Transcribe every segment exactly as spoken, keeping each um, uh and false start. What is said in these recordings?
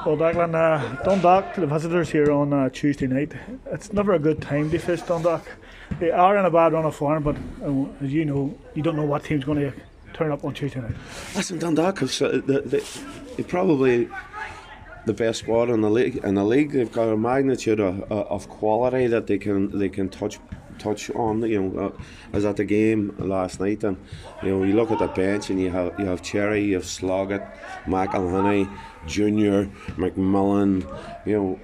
Well, Declan, uh, Dundalk, the visitors here on uh, Tuesday night. It's never a good time to face Dundalk. They are in a bad run of form, but uh, as you know, you don't know what team's going to turn up on Tuesday night. Listen, Dundalk have uh, they, they, they probably the best squad in the league. In the league, they've got a magnitude of, of quality that they can they can touch touch on. You know, uh, I was at the game last night, and you know, you look at the bench, and you have you have Cherry, you have Sloggett, McElhinney, Junior, McMillan. You know,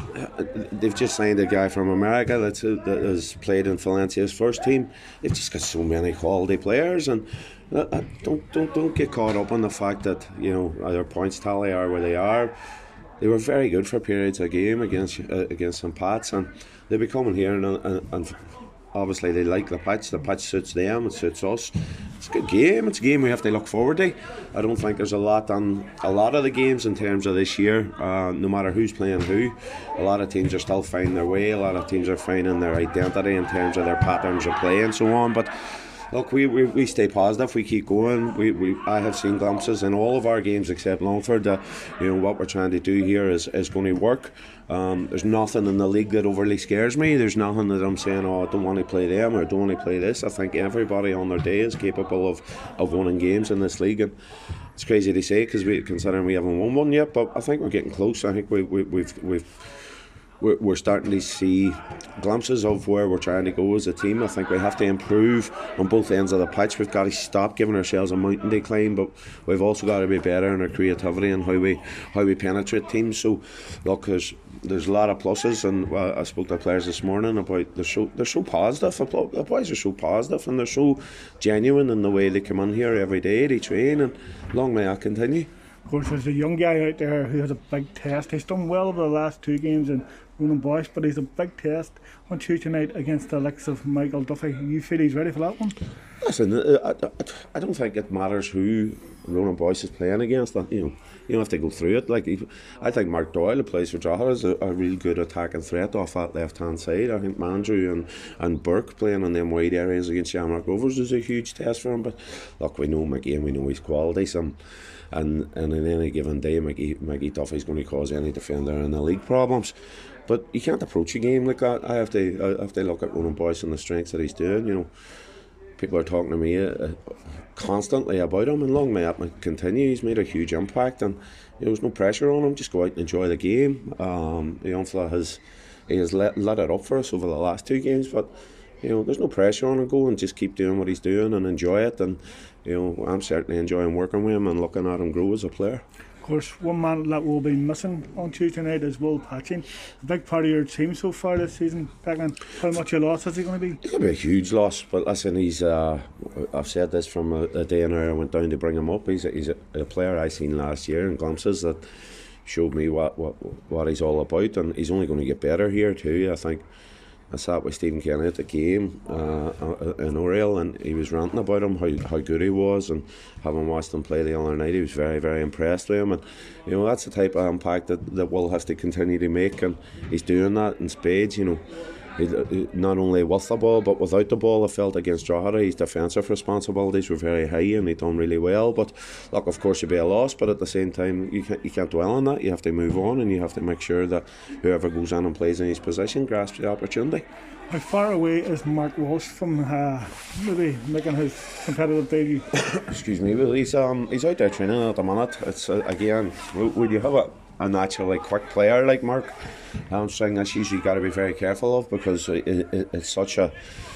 they've just signed a guy from America that's, that has played in Valencia's first team. They've just got so many quality players, and uh, don't don't don't get caught up on the fact that you know their points tally are where they are. They were very good for periods of game against uh, against Saint Pat's, and they'll be coming here and, and, and obviously they like the pitch. The pitch suits them, it suits us. It's a good game. It's a game we have to look forward to. I don't think there's a lot on a lot of the games in terms of this year. Uh, no matter who's playing who, a lot of teams are still finding their way. A lot of teams are finding their identity in terms of their patterns of play and so on. But look, we, we, we stay positive, we keep going. We, we I have seen glimpses in all of our games except Longford that you know what we're trying to do here is, is going to work. Um, there's nothing in the league that overly scares me. There's nothing that I'm saying, oh, I don't want to play them or I don't want to play this. I think everybody on their day is capable of, of winning games in this league, and it's crazy to say because we considering we haven't won one yet, but I think we're getting close. I think we, we, we've we've we're starting to see glimpses of where we're trying to go as a team. I think we have to improve on both ends of the pitch. We've got to stop giving ourselves a mountain to climb, but we've also got to be better in our creativity and how we how we penetrate teams. So look, there's there's a lot of pluses, and uh, I spoke to players this morning about they're so they're so positive. The boys are so positive and they're so genuine in the way they come in here every day to train, and long may that continue. Of course, there's a young guy out there who has a big test. He's done well over the last two games in Ronan Boyce, but he's a big test on Tuesday night against the likes of Michael Duffy. You feel he's ready for that one? Listen, I, I, I don't think it matters who Ronan Boyce is playing against. You know, you don't have to go through it. Like I think Mark Doyle, who plays for Drogheda, is a, a real good attacking threat off that left-hand side. I think Mandrew and, and Burke playing in them wide areas against Shamrock Rovers is a huge test for him. But look, we know McGee, we know his qualities, and and, and in any given day, McGee, McGee Duffy's going to cause any defender in the league problems. But you can't approach a game like that. I have to I have to look at Ronan Boyce and the strengths that he's doing. You know, people are talking to me uh, constantly about him, and long may that continue. He's made a huge impact, and you know, there's no pressure on him. Just go out and enjoy the game. Um, the young fella has he has let, let it up for us over the last two games, but you know, there's no pressure on him. Go and just keep doing what he's doing and enjoy it. And you know, I'm certainly enjoying working with him and looking at him grow as a player. Of course, one man that will be missing on Tuesday night is Will Patching. A big part of your team so far this season, Declan. How much a loss is he going to be? It's going to be a huge loss, but listen, he's. Uh, I've said this from a, a day and I went down to bring him up. He's a, he's a, a player I seen last year in glimpses that showed me what, what what he's all about, and he's only going to get better here too. I think. I sat with Stephen Kenny at the game uh, in Oriel, and he was ranting about him, how, how good he was, and having watched him play the other night, he was very, very impressed with him. And you know, that's the type of impact that, that Will has to continue to make, and he's doing that in spades. You know, he, not only with the ball but without the ball. I felt against Drogheda his defensive responsibilities were very high, and he done really well. But look, of course it'd be a loss, but at the same time you can't, you can't dwell on that. You have to move on, and you have to make sure that whoever goes in and plays in his position grasps the opportunity. How far away is Mark Walsh from uh, maybe making his competitive debut? Excuse me, well, he's um he's out there training at the minute. It's uh, again, would you have a a naturally quick player like Mark Armstrong, that's usually got to be very careful of, because it, it, it's such a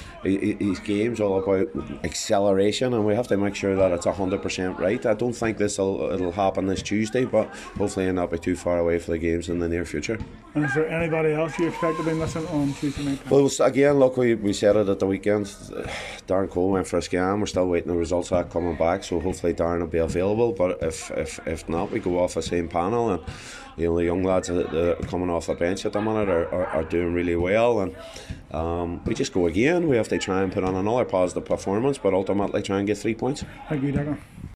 his game's all about acceleration, and we have to make sure that it's one hundred percent right. I don't think this will it'll happen this Tuesday, but hopefully it'll not be too far away for the games in the near future. And is there anybody else you expect to be missing on Tuesday night? Well, again, look, we, we said it at the weekend. Darren Cole went for a scan. We're still waiting the results of that coming back, so hopefully Darren will be available. But if if, if not, we go off the same panel, and you know, the young lads that are coming off the bench at the minute are, are, are doing really well, and um, we just go again. We have to try and put on another positive performance, but ultimately try and get three points. Thank you, Declan.